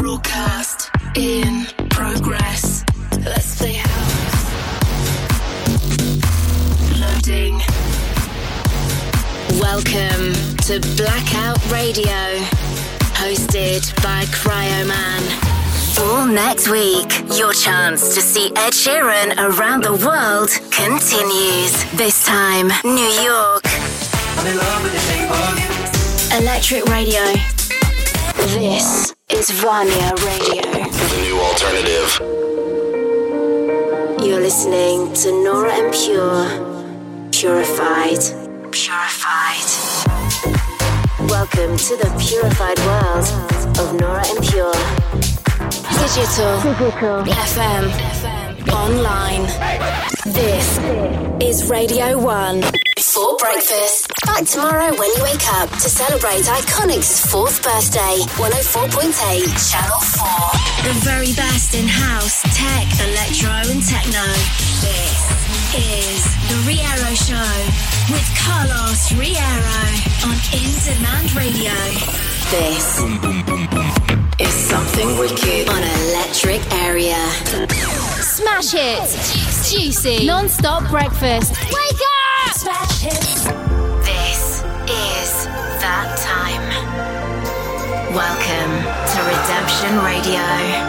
Broadcast in progress. Let's play house. Loading. Welcome to Blackout Radio, hosted by Cryoman. All next week, your chance to see Ed Sheeran around the world continues. This time, New York. I'm in love with the shape of you. Electric Radio. This is Vanya Radio. The new alternative. You're listening to Nora En Pure. Purified. Purified. Welcome to the purified world of Nora En Pure. Digital. FM. Online. This is Radio 1. Before breakfast. Back tomorrow when you wake up to celebrate Iconic's 4th birthday. 104.8 Channel 4. The very best in house, tech, electro and techno. This is The Riero Show with Carlos Riero on In Demand Radio. This is something wicked on Electric Area. Smash Hits. Juicy. Non-stop breakfast. Wake up! Smash Hits. This is that time. Welcome to Redemption Radio.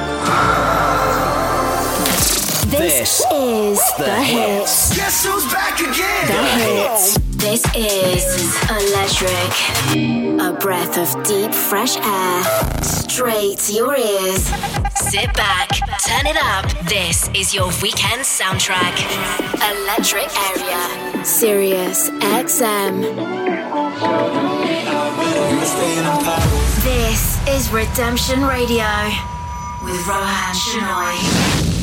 This is the hits. Guess who's back again? The hits. This is Electric. A breath of deep, fresh air. Straight to your ears. Sit back, turn it up. This is your weekend soundtrack. Electric Area. Sirius XM. This is Redemption Radio with Rohan Shenoy.